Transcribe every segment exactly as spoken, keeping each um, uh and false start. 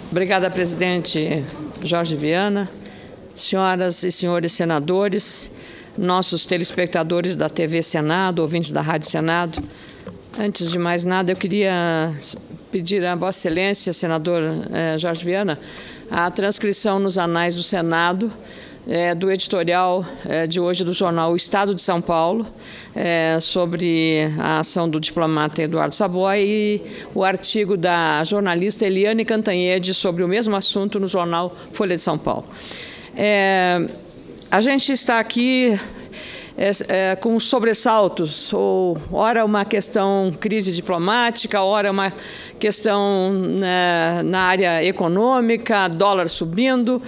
Obrigada, presidente Jorge Viana, senhoras e senhores senadores, nossos telespectadores da T V Senado, ouvintes da Rádio Senado. Antes de mais nada, eu queria pedir a Vossa Excelência, senador eh, Jorge Viana, a transcrição nos anais do Senado É, do editorial é, de hoje do jornal O Estado de São Paulo, é, sobre a ação do diplomata Eduardo Saboia, e o artigo da jornalista Eliane Cantanhede sobre o mesmo assunto no jornal Folha de São Paulo. É, a gente está aqui é, é, com sobressaltos, ou ora uma questão crise diplomática, ora uma questão né, na área econômica, dólar subindo.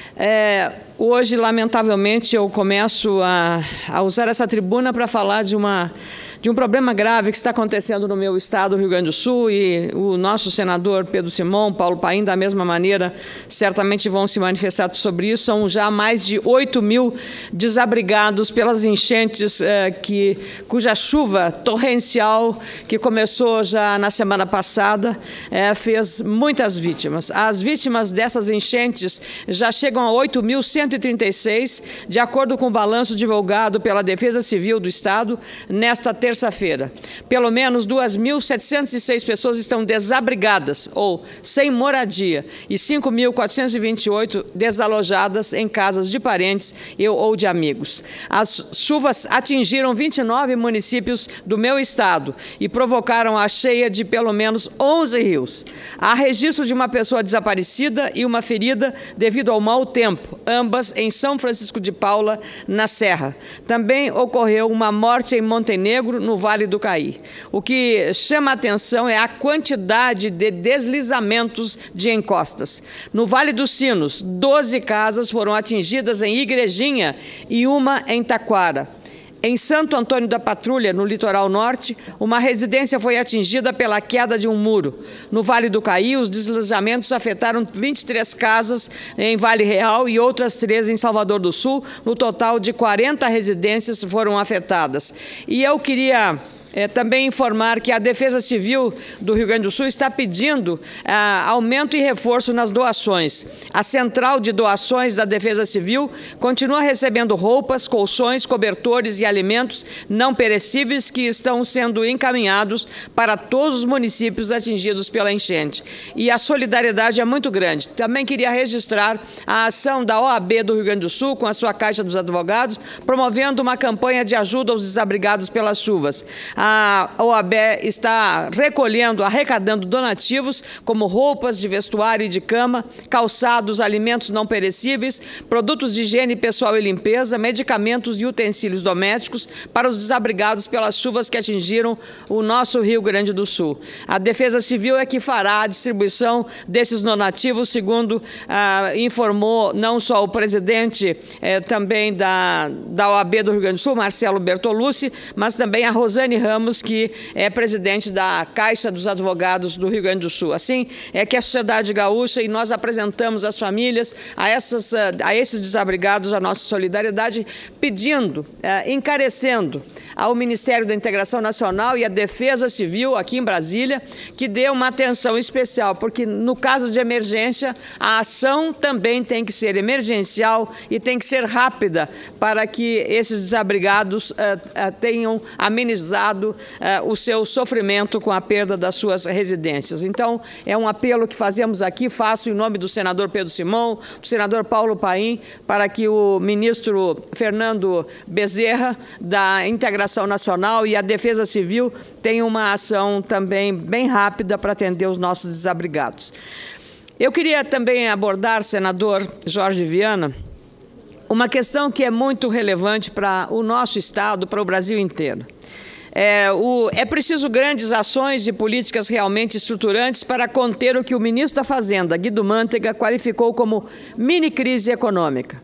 É, hoje, lamentavelmente, eu começo a, a usar essa tribuna para falar de, uma, de um problema grave que está acontecendo no meu estado, Rio Grande do Sul, e o nosso senador Pedro Simão, Paulo Paim, da mesma maneira, certamente vão se manifestar sobre isso. São já mais de oito mil desabrigados pelas enchentes, é, que, cuja chuva torrencial, que começou já na semana passada, é, fez muitas vítimas. As vítimas dessas enchentes já chegam a oito mil cento e trinta e seis, de acordo com o balanço divulgado pela Defesa Civil do Estado nesta terça-feira. Pelo menos duas mil setecentas e seis pessoas estão desabrigadas ou sem moradia e cinco mil quatrocentas e vinte e oito desalojadas em casas de parentes ou de amigos. As chuvas atingiram vinte e nove municípios do meu estado e provocaram a cheia de pelo menos onze rios. Há registro de uma pessoa desaparecida e uma ferida devido ao mau tempo, ambas em São Francisco de Paula, na Serra. Também ocorreu uma morte em Montenegro, no Vale do Caí. O que chama a atenção é a quantidade de deslizamentos de encostas. No Vale dos Sinos, doze casas foram atingidas em Igrejinha e uma em Taquara. Em Santo Antônio da Patrulha, no litoral norte, uma residência foi atingida pela queda de um muro. No Vale do Caí, os deslizamentos afetaram vinte e três casas em Vale Real e outras três em Salvador do Sul. No total de quarenta residências foram afetadas. E eu queria É, também informar que a Defesa Civil do Rio Grande do Sul está pedindo ah, aumento e reforço nas doações. A Central de Doações da Defesa Civil continua recebendo roupas, colchões, cobertores e alimentos não perecíveis que estão sendo encaminhados para todos os municípios atingidos pela enchente. E a solidariedade é muito grande. Também queria registrar a ação da O A B do Rio Grande do Sul, com a sua Caixa dos Advogados, promovendo uma campanha de ajuda aos desabrigados pelas chuvas. A O A B está recolhendo, arrecadando donativos como roupas de vestuário e de cama, calçados, alimentos não perecíveis, produtos de higiene pessoal e limpeza, medicamentos e utensílios domésticos para os desabrigados pelas chuvas que atingiram o nosso Rio Grande do Sul. A Defesa Civil é que fará a distribuição desses donativos, segundo ah, informou não só o presidente eh, também da, da O A B do Rio Grande do Sul, Marcelo Bertolucci, mas também a Rosane Ramos, que é presidente da Caixa dos Advogados do Rio Grande do Sul. Assim é que a sociedade gaúcha, e nós apresentamos às famílias, a, essas, a esses desabrigados, a nossa solidariedade, pedindo, eh, encarecendo ao Ministério da Integração Nacional e à Defesa Civil, aqui em Brasília, que dê uma atenção especial, porque no caso de emergência, a ação também tem que ser emergencial e tem que ser rápida para que esses desabrigados uh, uh, tenham amenizado uh, o seu sofrimento com a perda das suas residências. Então, é um apelo que fazemos aqui, faço em nome do senador Pedro Simão, do senador Paulo Paim, para que o ministro Fernando Bezerra, da Integração Nacional, e a Defesa Civil tenham uma ação também bem rápida para atender os nossos desabrigados. Eu queria também abordar, senador Jorge Viana, uma questão que é muito relevante para o nosso estado, para o Brasil inteiro. É, o, é preciso grandes ações e políticas realmente estruturantes para conter o que o ministro da Fazenda, Guido Mantega, qualificou como mini-crise econômica.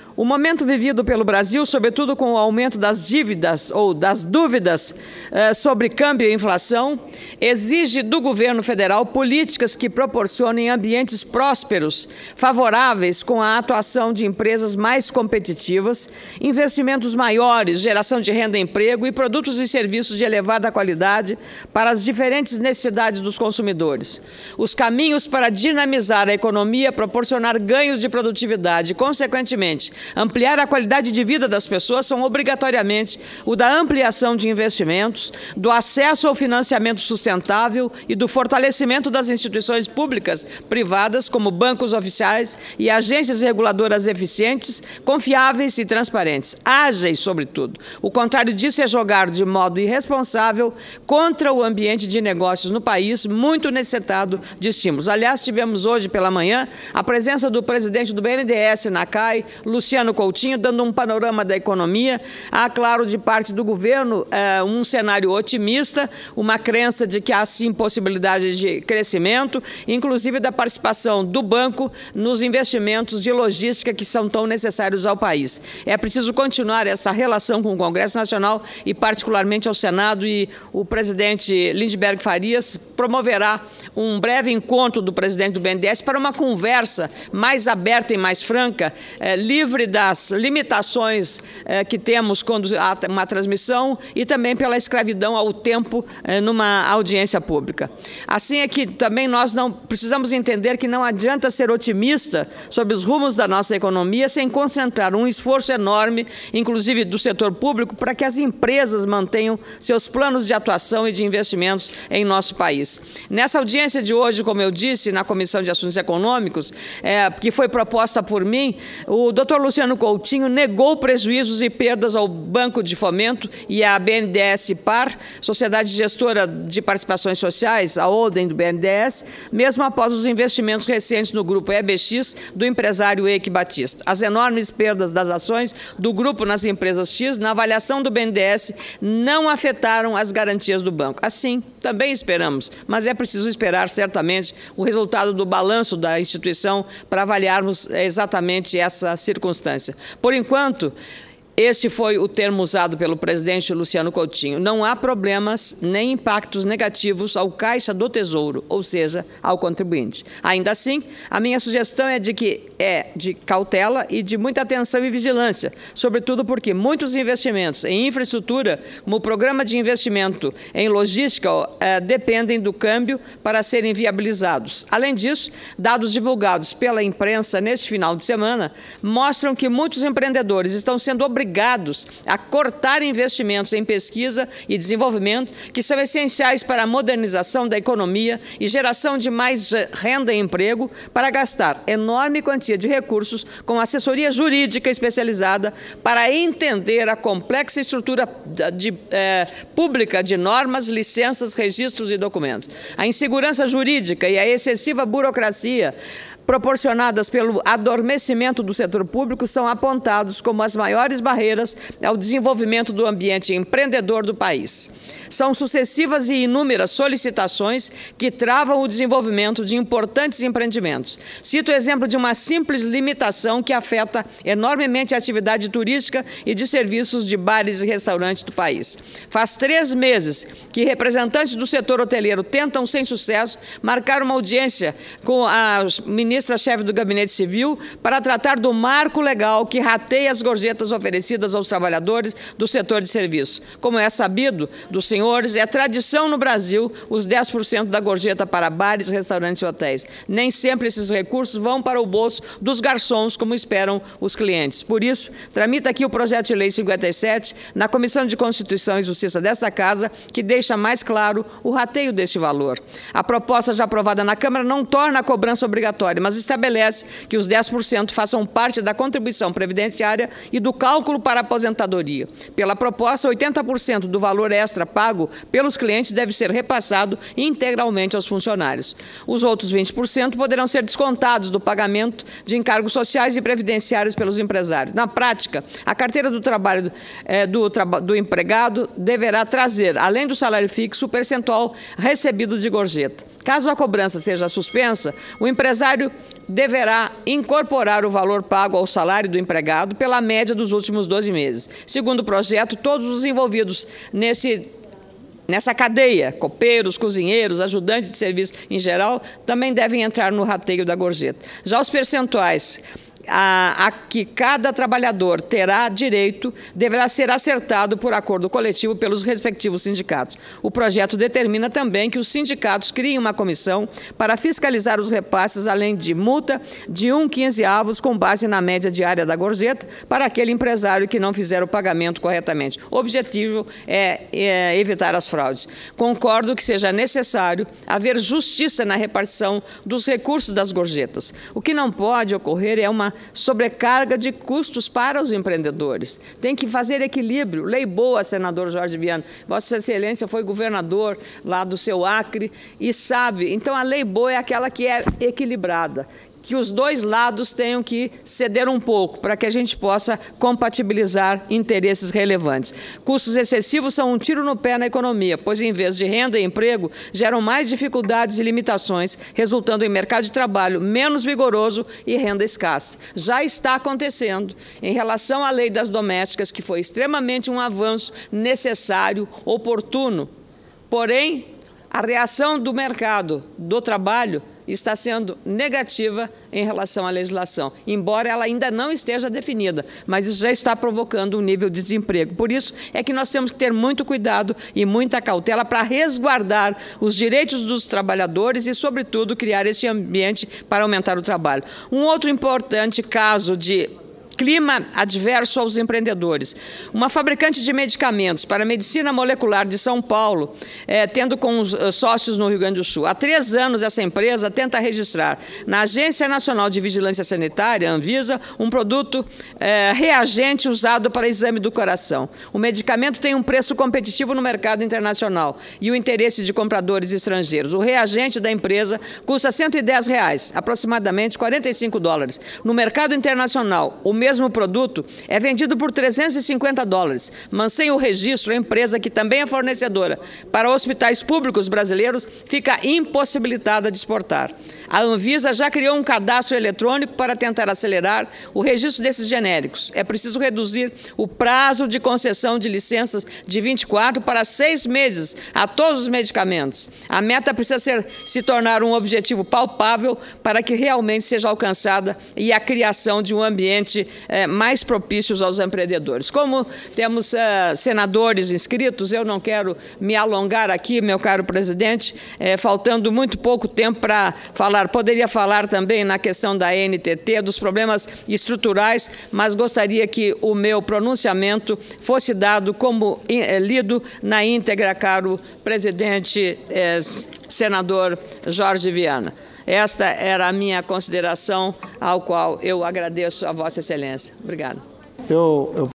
O momento vivido pelo Brasil, sobretudo com o aumento das dívidas ou das dúvidas eh, sobre câmbio e inflação, exige do governo federal políticas que proporcionem ambientes prósperos, favoráveis com a atuação de empresas mais competitivas, investimentos maiores, geração de renda e emprego e produtos e serviços de elevada qualidade para as diferentes necessidades dos consumidores. Os caminhos para dinamizar a economia, proporcionar ganhos de produtividade e, consequentemente, ampliar a qualidade de vida das pessoas são obrigatoriamente o da ampliação de investimentos, do acesso ao financiamento sustentável e do fortalecimento das instituições públicas, privadas, como bancos oficiais e agências reguladoras eficientes, confiáveis e transparentes, ágeis, sobretudo. O contrário disso é jogar de modo irresponsável contra o ambiente de negócios no país, muito necessitado de estímulos. Aliás, tivemos hoje pela manhã a presença do presidente do B N D E S na C A I, Luciano Coutinho, dando um panorama da economia. Há, claro, de parte do governo, eh, um cenário otimista, uma crença de que há, sim, possibilidade de crescimento, inclusive da participação do banco nos investimentos de logística que são tão necessários ao país. É preciso continuar essa relação com o Congresso Nacional e, particularmente, ao Senado, e o presidente Lindbergh Farias promoverá um breve encontro do presidente do B N D E S para uma conversa mais aberta e mais franca, eh, livre das limitações eh, que temos quando há uma transmissão e também pela escravidão ao tempo eh, numa audiência pública. Assim é que também nós não precisamos entender que não adianta ser otimista sobre os rumos da nossa economia sem concentrar um esforço enorme, inclusive do setor público, para que as empresas mantenham seus planos de atuação e de investimentos em nosso país. Nessa audiência de hoje, como eu disse, na Comissão de Assuntos Econômicos, é, que foi proposta por mim, o doutor Luciano Coutinho negou prejuízos e perdas ao Banco de Fomento e à B N D E S Par, Sociedade Gestora de Participações Sociais, a holding do B N D E S, mesmo após os investimentos recentes no grupo E B X do empresário Eike Batista. As enormes perdas das ações do grupo nas empresas X, na avaliação do B N D E S, não afetaram as garantias do banco. Assim, também esperamos, mas é preciso esperar certamente o resultado do balanço da instituição para avaliarmos exatamente essa circunstância. Por enquanto, este foi o termo usado pelo presidente Luciano Coutinho. Não há problemas nem impactos negativos ao Caixa do Tesouro, ou seja, ao contribuinte. Ainda assim, a minha sugestão é de que é de cautela e de muita atenção e vigilância, sobretudo porque muitos investimentos em infraestrutura, como o programa de investimento em logística, eh, dependem do câmbio para serem viabilizados. Além disso, dados divulgados pela imprensa neste final de semana mostram que muitos empreendedores estão sendo obrigados obrigados a cortar investimentos em pesquisa e desenvolvimento, que são essenciais para a modernização da economia e geração de mais renda e emprego, para gastar enorme quantia de recursos com assessoria jurídica especializada para entender a complexa estrutura de, eh, pública de normas, licenças, registros e documentos. A insegurança jurídica e a excessiva burocracia proporcionadas pelo adormecimento do setor público são apontados como as maiores barreiras ao desenvolvimento do ambiente empreendedor do país. São sucessivas e inúmeras solicitações que travam o desenvolvimento de importantes empreendimentos. Cito o exemplo de uma simples limitação que afeta enormemente a atividade turística e de serviços de bares e restaurantes do país. Faz três meses que representantes do setor hoteleiro tentam, sem sucesso, marcar uma audiência com a ministra-chefe do Gabinete Civil para tratar do marco legal que rateia as gorjetas oferecidas aos trabalhadores do setor de serviços. Como é sabido dos senhores, é tradição no Brasil os dez por cento da gorjeta para bares, restaurantes e hotéis. Nem sempre esses recursos vão para o bolso dos garçons, como esperam os clientes. Por isso, tramita aqui o projeto de lei cinquenta e sete na Comissão de Constituição e Justiça desta Casa, que deixa mais claro o rateio deste valor. A proposta já aprovada na Câmara não torna a cobrança obrigatória, mas estabelece que os dez por cento façam parte da contribuição previdenciária e do cálculo para a aposentadoria. Pela proposta, oitenta por cento do valor extra pago pelos clientes deve ser repassado integralmente aos funcionários. Os outros vinte por cento poderão ser descontados do pagamento de encargos sociais e previdenciários pelos empresários. Na prática, a carteira do trabalho eh, do, traba do empregado deverá trazer, além do salário fixo, o percentual recebido de gorjeta. Caso a cobrança seja suspensa, o empresário deverá incorporar o valor pago ao salário do empregado pela média dos últimos doze meses. Segundo o projeto, todos os envolvidos nesse, nessa cadeia, copeiros, cozinheiros, ajudantes de serviço em geral, também devem entrar no rateio da gorjeta. Já os percentuais A, a que cada trabalhador terá direito deverá ser acertado por acordo coletivo pelos respectivos sindicatos. O projeto determina também que os sindicatos criem uma comissão para fiscalizar os repasses, além de multa de um quinzeavos com base na média diária da gorjeta para aquele empresário que não fizer o pagamento corretamente. O objetivo é, é evitar as fraudes. Concordo que seja necessário haver justiça na repartição dos recursos das gorjetas. O que não pode ocorrer é uma sobrecarga de custos para os empreendedores. Tem que fazer equilíbrio. Lei boa, senador Jorge Viana. Vossa Excelência foi governador lá do seu Acre e sabe. Então, a lei boa é aquela que é equilibrada, que os dois lados tenham que ceder um pouco para que a gente possa compatibilizar interesses relevantes. Custos excessivos são um tiro no pé na economia, pois, em vez de renda e emprego, geram mais dificuldades e limitações, resultando em mercado de trabalho menos vigoroso e renda escassa. Já está acontecendo em relação à lei das domésticas, que foi extremamente um avanço necessário, oportuno. Porém, a reação do mercado do trabalho está sendo negativa em relação à legislação, embora ela ainda não esteja definida, mas isso já está provocando um nível de desemprego. Por isso é que nós temos que ter muito cuidado e muita cautela para resguardar os direitos dos trabalhadores e, sobretudo, criar esse ambiente para aumentar o trabalho. Um outro importante caso de clima adverso aos empreendedores. Uma fabricante de medicamentos para a medicina molecular de São Paulo, é, tendo com os sócios no Rio Grande do Sul. Há três anos, essa empresa tenta registrar na Agência Nacional de Vigilância Sanitária, Anvisa, um produto é, reagente usado para exame do coração. O medicamento tem um preço competitivo no mercado internacional e o interesse de compradores estrangeiros. O reagente da empresa custa cento e dez reais, aproximadamente quarenta e cinco dólares. No mercado internacional, o mesmo O mesmo produto é vendido por trezentos e cinquenta dólares, mas sem o registro, a empresa, que também é fornecedora para hospitais públicos brasileiros, fica impossibilitada de exportar. A Anvisa já criou um cadastro eletrônico para tentar acelerar o registro desses genéricos. É preciso reduzir o prazo de concessão de licenças de vinte e quatro para seis meses a todos os medicamentos. A meta precisa ser, se tornar um objetivo palpável para que realmente seja alcançada e a criação de um ambiente é, mais propício aos empreendedores. Como temos é, senadores inscritos, eu não quero me alongar aqui, meu caro presidente, é, faltando muito pouco tempo para falar. Poderia falar também na questão da N T T, dos problemas estruturais, mas gostaria que o meu pronunciamento fosse dado como eh, lido na íntegra, caro presidente, eh, senador Jorge Viana. Esta era a minha consideração, ao qual eu agradeço a Vossa Excelência. Obrigada. Eu, eu...